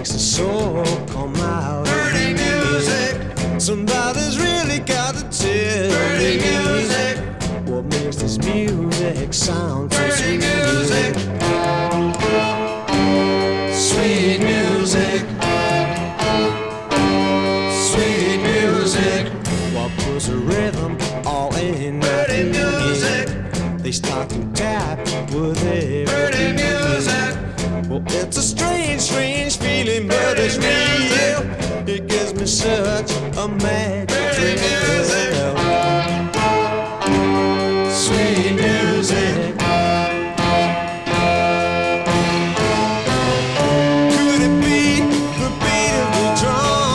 makes the soul come out. Pretty music. Somebody's really got to tell Pretty me music. what makes this music sound so Pretty sweet. music. Sweet music. Sweet music. What puts a rhythm all in Pretty music. They start to tap with every Pretty music. Well, it's a strange, strange feeling, but it's real. It gives me such a magic